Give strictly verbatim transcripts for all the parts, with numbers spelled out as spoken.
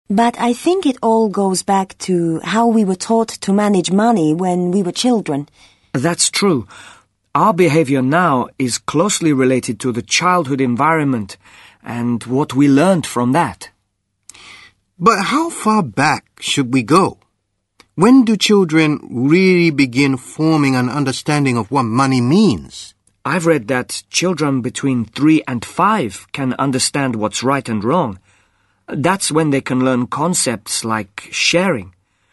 But I think it all goes back to how we were taught to manage money when we were children. That's true. Our behavior now is closely related to the childhood environment and what we learned from that. But how far back should we go? When do children really begin forming an understanding of what money means? I've read that children between three and five can understand what's right and wrong. That's when they can learn concepts like sharing.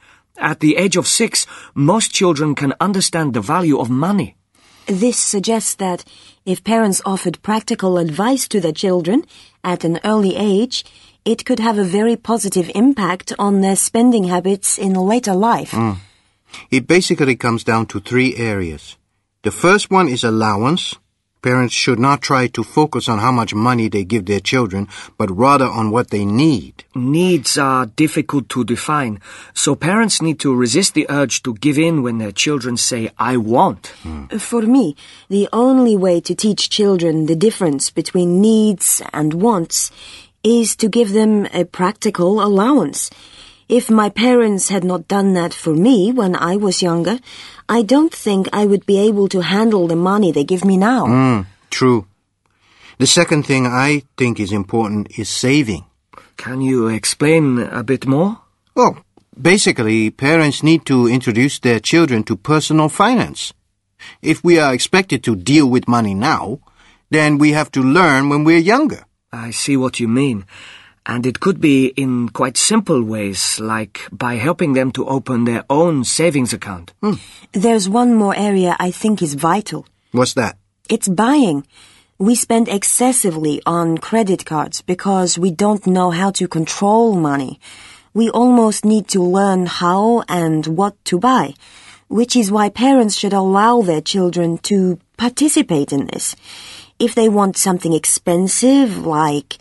At the age of six, most children can understand the value of money. This suggests that if parents offered practical advice to their children at an early age, it could have a very positive impact on their spending habits in later life. Mm. It basically comes down to three areas. The first one is allowance. Parents should not try to focus on how much money they give their children, but rather on what they need. Needs are difficult to define, so parents need to resist the urge to give in when their children say, I want. Mm. For me, the only way to teach children the difference between needs and wants is to give them a practical allowance. If my parents had not done that for me when I was younger, I don't think I would be able to handle the money they give me now. Mm, true. The second thing I think is important is saving. Can you explain a bit more? Well, basically, parents need to introduce their children to personal finance. If we are expected to deal with money now, then we have to learn when we're younger. I see what you mean. And it could be in quite simple ways, like by helping them to open their own savings account. Hmm. There's one more area I think is vital. What's that? It's buying. We spend excessively on credit cards because we don't know how to control money. We almost need to learn how and what to buy, which is why parents should allow their children to participate in this. If they want something expensive, like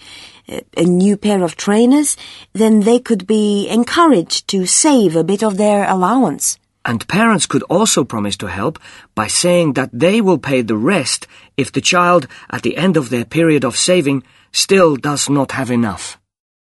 a new pair of trainers, then they could be encouraged to save a bit of their allowance. And parents could also promise to help by saying that they will pay the rest if the child, at the end of their period of saving, still does not have enough.